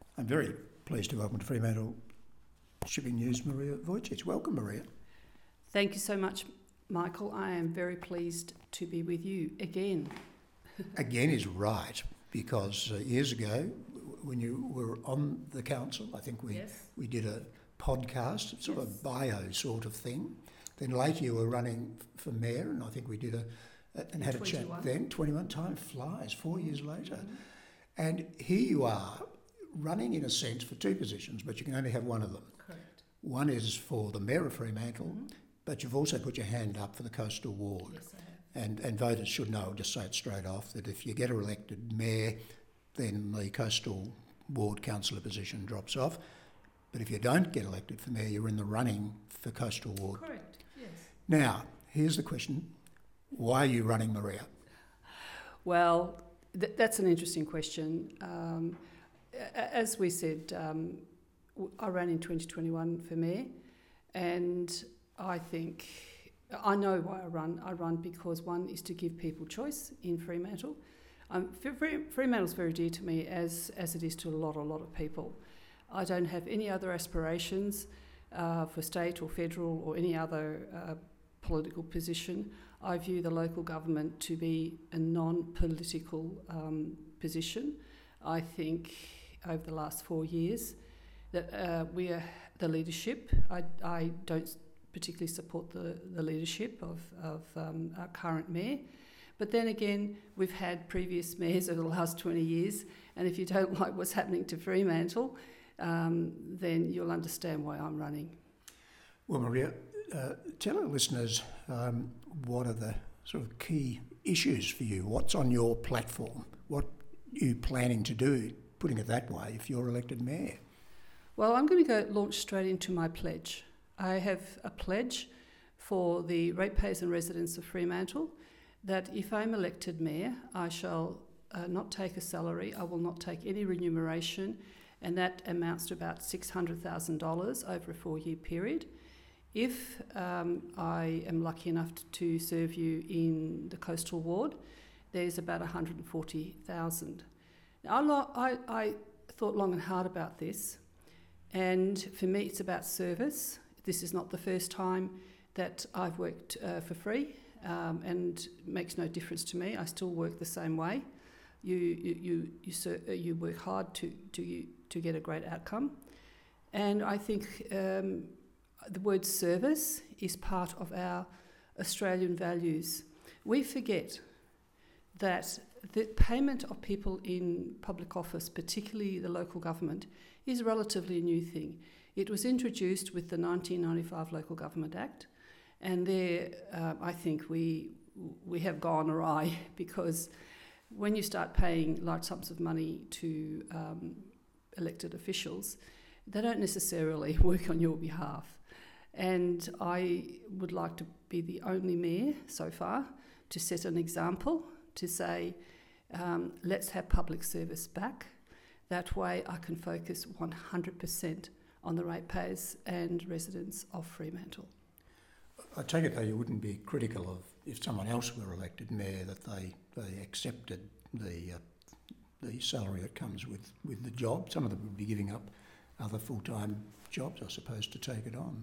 I'm very pleased to welcome to Fremantle Shipping News Maria Vujicic. Welcome, Maria. Thank you so much, Michael. I am very pleased to be with you again. Again is right, because years ago, when you were on the council, I think we did a podcast, sort of a bio sort of thing. Then later you were running for mayor, and I think we did had 21. A chat then. 21, time flies, 4 years later. Mm-hmm. And here you are, running in a sense for two positions, but you can only have one of them. Correct. One is for the Mayor of Fremantle, but you've also put your hand up for the Coastal Ward. Yes, I have. And voters should know, I'll just say it straight off, that if you get elected Mayor, then the Coastal Ward councillor position drops off. But if you don't get elected for Mayor, you're in the running for Coastal Ward. Correct, yes. Now, here's the question. Why are you running, Maria? Well, that's an interesting question. As we said, I ran in 2021 for Mayor, and I know why I run. I run because one is to give people choice in Fremantle. Fremantle's very dear to me, as it is to a lot of people. I don't have any other aspirations for state or federal or any other political position. I view the local government to be a non-political position. I think over the last 4 years that we are the leadership. I don't particularly support the leadership of our current mayor. But then again, we've had previous mayors over the last 20 years, and if you don't like what's happening to Fremantle, then you'll understand why I'm running. Well, Maria, tell our listeners what are the sort of key issues for you? What's on your platform? What are you planning to do, putting it that way, if you're elected mayor? Well, I'm going to launch straight into my pledge. I have a pledge for the ratepayers and residents of Fremantle that if I'm elected mayor, I shall not take a salary, I will not take any remuneration, and that amounts to about $600,000 over a 4-year period. If I am lucky enough to serve you in the Coastal Ward, there's about $140,000. Now, I thought long and hard about this, and for me it's about service. This is not the first time that I've worked for free, and it makes no difference to me. I still work the same way. You work hard to get a great outcome, and I think the word service is part of our Australian values. We forget that the payment of people in public office, particularly the local government, is relatively a new thing. It was introduced with the 1995 Local Government Act, and there I think we have gone awry, because when you start paying large sums of money to elected officials, they don't necessarily work on your behalf. And I would like to be the only mayor so far to set an example, to say, let's have public service back. That way I can focus 100% on the ratepayers and residents of Fremantle. I take it, though, you wouldn't be critical of, if someone else were elected mayor, that they accepted the salary that comes with the job. Some of them would be giving up other full-time jobs, I suppose, to take it on.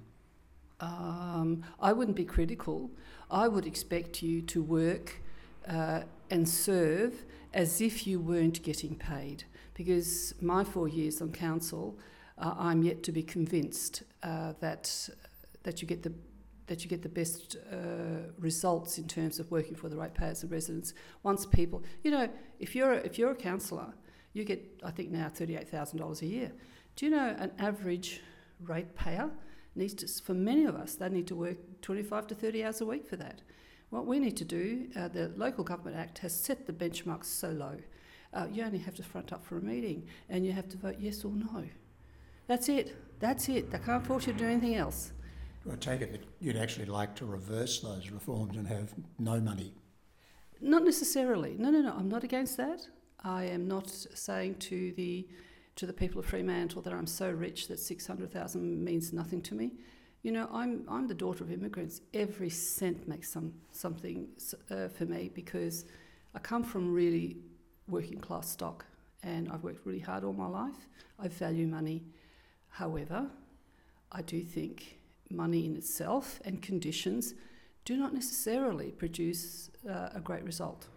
I wouldn't be critical. I would expect you to work and serve as if you weren't getting paid, because my 4 years on council, I'm yet to be convinced that you get the best results in terms of working for the ratepayers and residents. Once people, if you're a councillor, you get, I think now, $38,000 a year. Do you know an average ratepayer needs to, for many of us, they need to work 25 to 30 hours a week for that? What we need to do, the Local Government Act has set the benchmarks so low. You only have to front up for a meeting and you have to vote yes or no. That's it. They can't force you to do anything else. I take it that you'd actually like to reverse those reforms and have no money. Not necessarily. No. I'm not against that. I am not saying to the people of Fremantle that I'm so rich that $600,000 means nothing to me. I'm the daughter of immigrants. Every cent makes something for me, because I come from really working class stock, and I've worked really hard all my life. I value money. However, I do think money in itself and conditions do not necessarily produce a great result.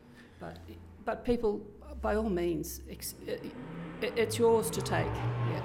But people, by all means, it's yours to take. Yeah.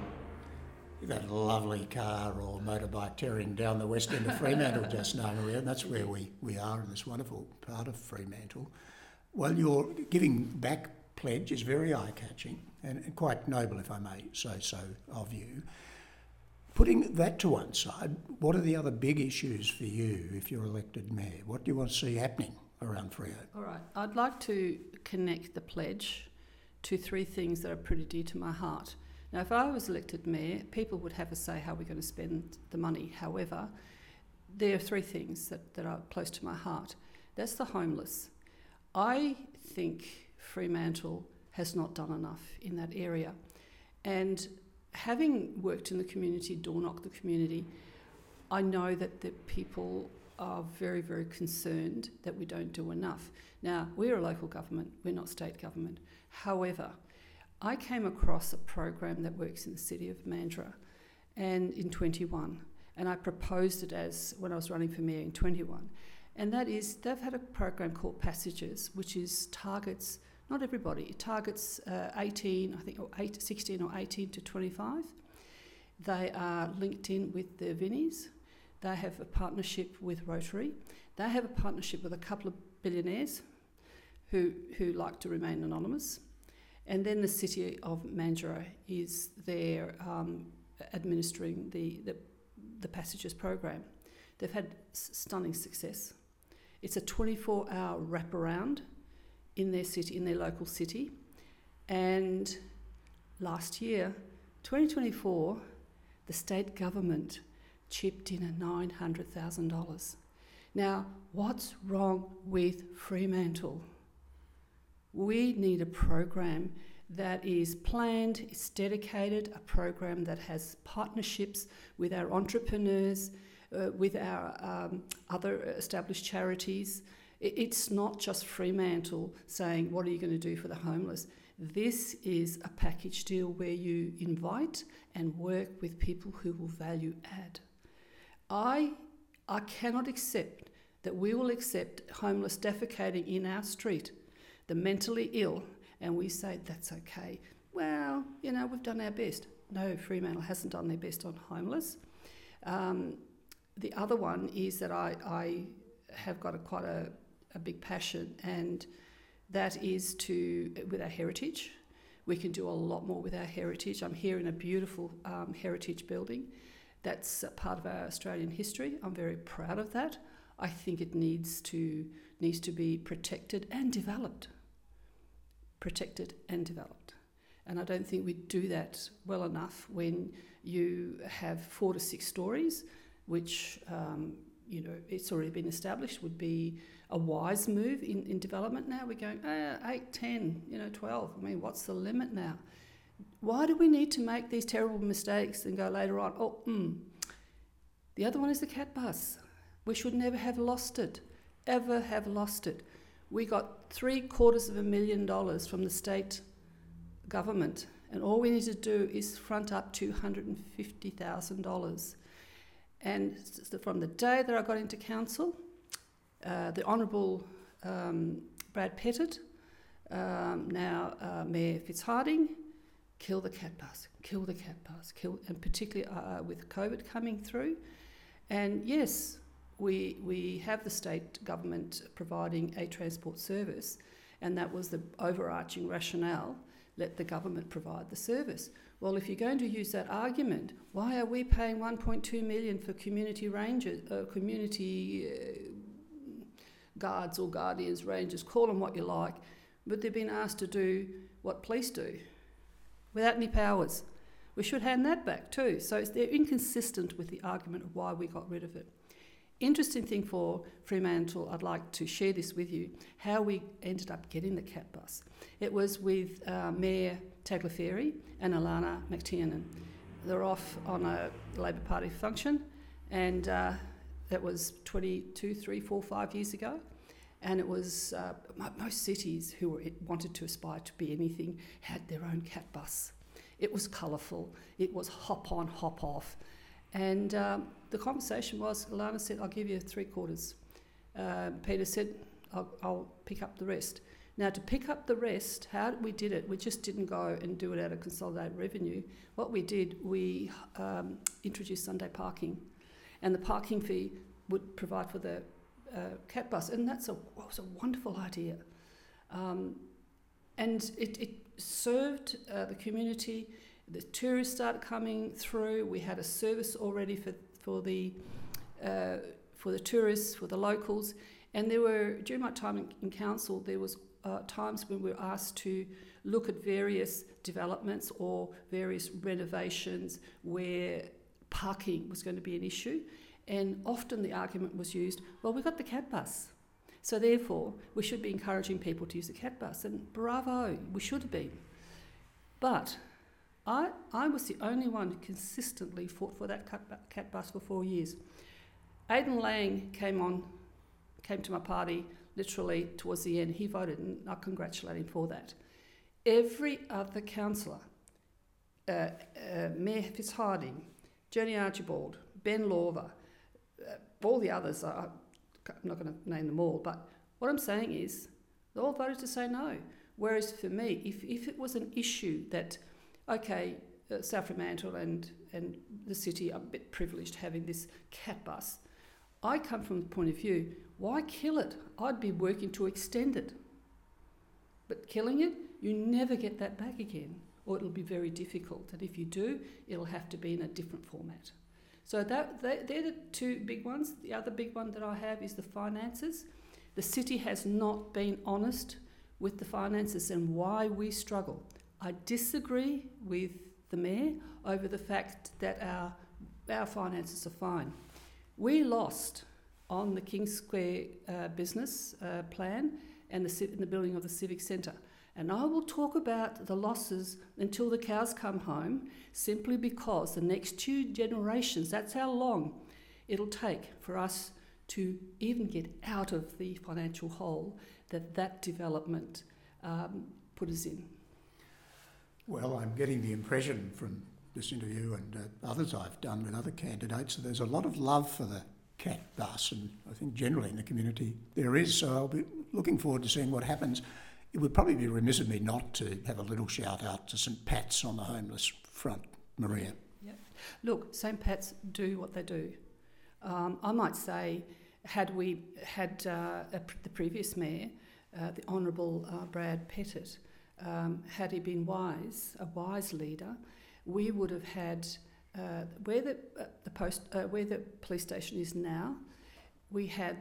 That lovely car or motorbike tearing down the west end of Fremantle just now, Maria, and that's where we are in this wonderful part of Fremantle. Well, your giving back pledge is very eye-catching and quite noble, if I may say so, of you. Putting that to one side, what are the other big issues for you if you're elected mayor? What do you want to see happening around Freo? All right, I'd like to connect the pledge to three things that are pretty dear to my heart. Now, if I was elected mayor, people would have a say how we're going to spend the money. However, there are three things that are close to my heart. That's the homeless. I think Fremantle has not done enough in that area. And having worked in the community, door knock the community, I know that the people are very, very concerned that we don't do enough. Now, we're a local government, we're not state government. However, I came across a program that works in the city of Mandurah and in 21, and I proposed it as when I was running for mayor in 21. And that is, they've had a program called Passages, which is targets, not everybody, it targets 16 or 18 to 25. They are linked in with the Vinnies. They have a partnership with Rotary. They have a partnership with a couple of billionaires who like to remain anonymous. And then the city of Mandurah is there administering the Passages program. They've had stunning success. It's a 24-hour wraparound in their city, in their local city. And last year, 2024, the state government chipped in $900,000. Now, what's wrong with Fremantle? We need a program that is planned, is dedicated, a program that has partnerships with our entrepreneurs, with our other established charities. It's not just Fremantle saying, what are you going to do for the homeless? This is a package deal where you invite and work with people who will value add. I cannot accept that we will accept homeless defecating in our street, the mentally ill, and we say that's okay. Well, we've done our best. No, Fremantle hasn't done their best on homeless. The other one is that I have got quite a big passion, and that is with our heritage. We can do a lot more with our heritage. I'm here in a beautiful heritage building. That's a part of our Australian history. I'm very proud of that. I think it needs to be protected and developed. Protected and developed. And I don't think we do that well enough when you have 4 to 6 stories, which, it's already been established would be a wise move in development. Now we're going 8, 10, 12. I mean, what's the limit now? Why do we need to make these terrible mistakes and go later on, The other one is the cat bus. We should never have lost it, ever have lost it. We got $750,000 from the state government, and all we need to do is front up $250,000. And from the day that I got into council, the Honourable Brad Pettit, now Mayor Fitzharding, kill the cat bus, and particularly with COVID coming through. And yes, we have the state government providing a transport service, and that was the overarching rationale, let the government provide the service. Well, if you're going to use that argument, why are we paying $1.2 million for community rangers, community guards or guardians, rangers, call them what you like, but they've been asked to do what police do without any powers? We should hand that back too. So they're inconsistent with the argument of why we got rid of it. Interesting thing for Fremantle, I'd like to share this with you, how we ended up getting the cat bus. It was with Mayor Tagliaferri and Alana McTiernan. They're off on a Labor Party function, and that was 22, 3, 4, 5 years ago. And it was most cities who wanted to aspire to be anything had their own cat bus. It was colourful. It was hop on, hop off. And the conversation was, Alana said, I'll give you 3/4. Peter said, I'll pick up the rest. Now, to pick up the rest, how we did it, we just didn't go and do it out of consolidated revenue. What we did, we introduced Sunday parking, and the parking fee would provide for the cat bus, and was a wonderful idea. And it served the community. The tourists started coming through. We had a service already for the tourists, for the locals. And there were, during my time in council, there was times when we were asked to look at various developments or various renovations where parking was going to be an issue. And often the argument was used, well, we've got the cat bus, so therefore we should be encouraging people to use the cat bus. And bravo, we should have been. But I was the only one who consistently fought for that cat bus for 4 years. Aidan Lang came to my party literally towards the end. He voted, and I congratulate him for that. Every other councillor, Mayor Fitzharding, Jenny Archibald, Ben Lawver, all the others, I'm not going to name them all, but what I'm saying is they all voted to say no. Whereas for me, if it was an issue that, okay, South Fremantle and the city are a bit privileged having this cat bus, I come from the point of view, why kill it? I'd be working to extend it. But killing it, you never get that back again, or it'll be very difficult. And if you do, it'll have to be in a different format. So they're the two big ones. The other big one that I have is the finances. The city has not been honest with the finances and why we struggle. I disagree with the Mayor over the fact that our finances are fine. We lost on the King Square business plan and the building of the Civic Centre. And I will talk about the losses until the cows come home, simply because the next 2 generations, that's how long it'll take for us to even get out of the financial hole that development put us in. Well, I'm getting the impression from this interview and others I've done with other candidates that there's a lot of love for the cat bus, and I think generally in the community there is, so I'll be looking forward to seeing what happens. It would probably be remiss of me not to have a little shout out to St Pat's on the homeless front, Maria. Yeah. Look, St Pat's do what they do. I might say, had we had the previous mayor, the Honourable Brad Pettit, had he been a wise leader, we would have had where the police station is now. We had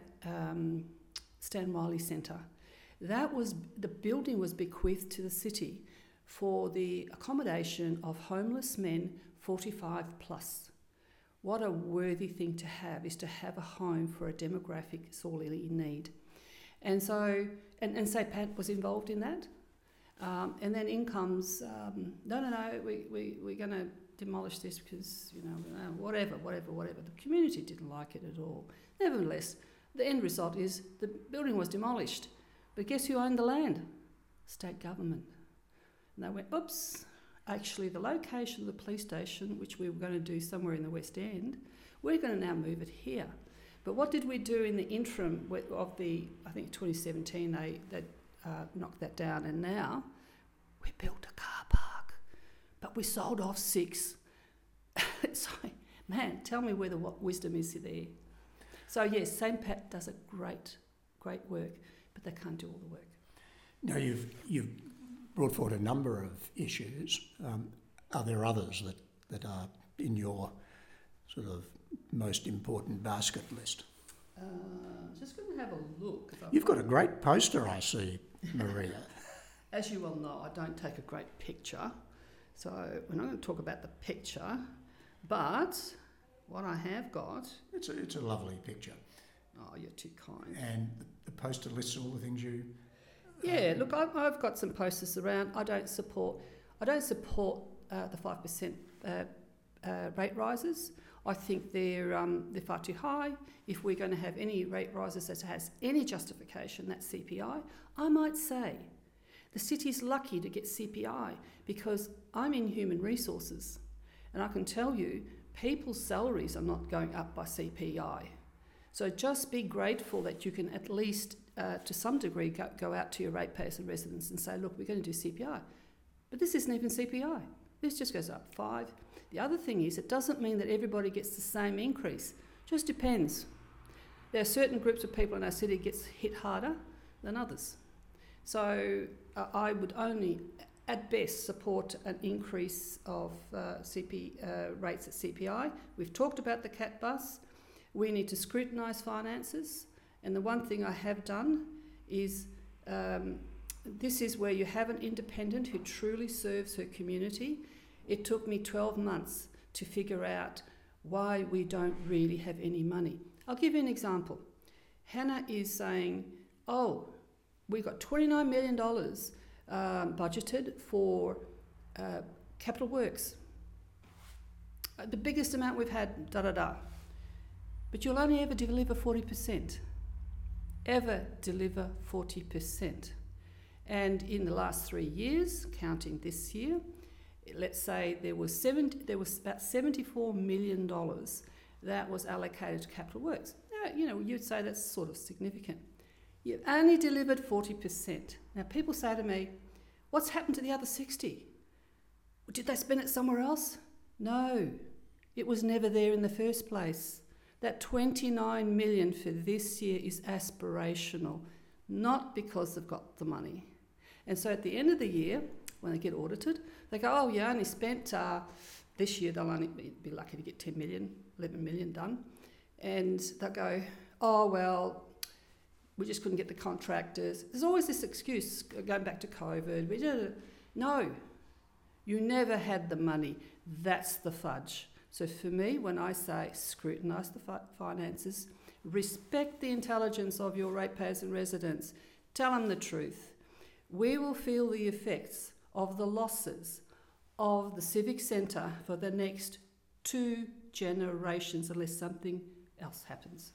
Stan Riley Centre. The building was bequeathed to the city for the accommodation of homeless men 45 plus. What a worthy thing to have, is to have a home for a demographic sorely in need. And so, and St Pat was involved in that. And then in comes, no, we're going to demolish this because, whatever. The community didn't like it at all. Nevertheless, the end result is the building was demolished. But guess who owned the land? State government. And they went, oops, actually the location of the police station, which we were going to do somewhere in the West End, we're going to now move it here. But what did we do in the interim of I think 2017, they knocked that down, and now we built a car park, but we sold off 6. So, man, tell me where what wisdom is there. So yes, St Pat does a great work, but they can't do all the work. Now you've brought forward a number of issues. Are there others that are in your sort of most important basket list? Just going to have a look. You've got a great poster, I see, Maria. As you well know, I don't take a great picture, so we're not going to talk about the picture, but what I have got... It's a lovely picture. Oh, you're too kind. And the poster lists all the things you... Yeah, look, I've got some posters around. I don't support the 5% rate rises. I think they're far too high. If we're going to have any rate rises that has any justification, that's CPI. I might say the city's lucky to get CPI because I'm in human resources and I can tell you people's salaries are not going up by CPI. So just be grateful that you can at least, to some degree, go out to your ratepayers and residents and say, look, we're going to do CPI. But this isn't even CPI. This just goes up 5. The other thing is it doesn't mean that everybody gets the same increase. Just depends. There are certain groups of people in our city gets hit harder than others. So I would only, at best, support an increase of rates at CPI. We've talked about the CAT bus. We need to scrutinise finances. And the one thing I have done is this is where you have an independent who truly serves her community. It took me 12 months to figure out why we don't really have any money. I'll give you an example. Hannah is saying, oh, we got $29 million budgeted for capital works. The biggest amount we've had, da-da-da. But you'll only ever deliver 40%. Ever deliver 40%. And in the last 3 years, counting this year, let's say there was about $74 million that was allocated to capital works. Now, you know, you'd say that's sort of significant. You've only delivered 40%. Now, people say to me, what's happened to the other 60? Did they spend it somewhere else? No, it was never there in the first place. That $29 million for this year is aspirational, not because they've got the money. And so at the end of the year, when they get audited, they go, oh, you only spent, this year they'll only be lucky to get 10 million, 11 million done. And they'll go, oh, well, we just couldn't get the contractors. There's always this excuse, going back to COVID. No, you never had the money. That's the fudge. So for me, when I say scrutinise the finances, respect the intelligence of your ratepayers and residents, tell them the truth. We will feel the effects of the losses of the Civic Centre for the next 2 generations unless something else happens.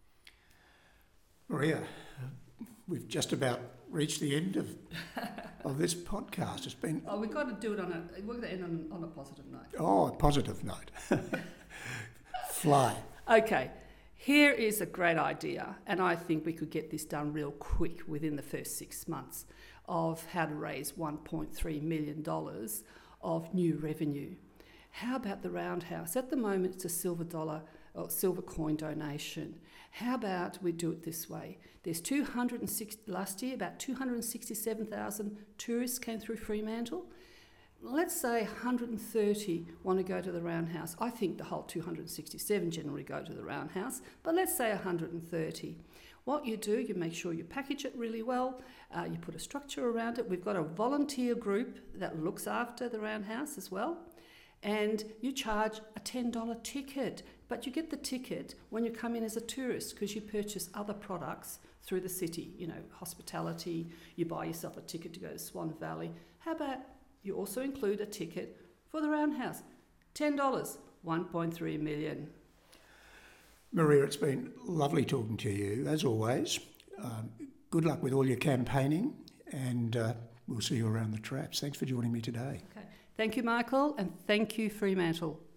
Maria, we've just about reached the end of this podcast. It's been... Oh, we've got to do it we're going to end on a positive note. Oh, a positive note. Fly. Okay, here is a great idea, and I think we could get this done real quick within the first 6 months of how to raise $1.3 million of new revenue. How about the Roundhouse? At the moment, it's a silver coin donation. How about we do it this way? There's last year, about 267,000 tourists came through Fremantle. Let's say 130 want to go to the Roundhouse. I think the whole 267 generally go to the Roundhouse, but let's say 130. What you do, you make sure you package it really well, you put a structure around it. We've got a volunteer group that looks after the Roundhouse as well, and you charge a $10 ticket, but you get the ticket when you come in as a tourist because you purchase other products through the city, you know, hospitality, you buy yourself a ticket to go to Swan Valley. How about you also include a ticket for the Roundhouse? $10, 1.3 million. Maria, it's been lovely talking to you, as always. Good luck with all your campaigning, and we'll see you around the traps. Thanks for joining me today. Okay. Thank you, Michael, and thank you, Fremantle.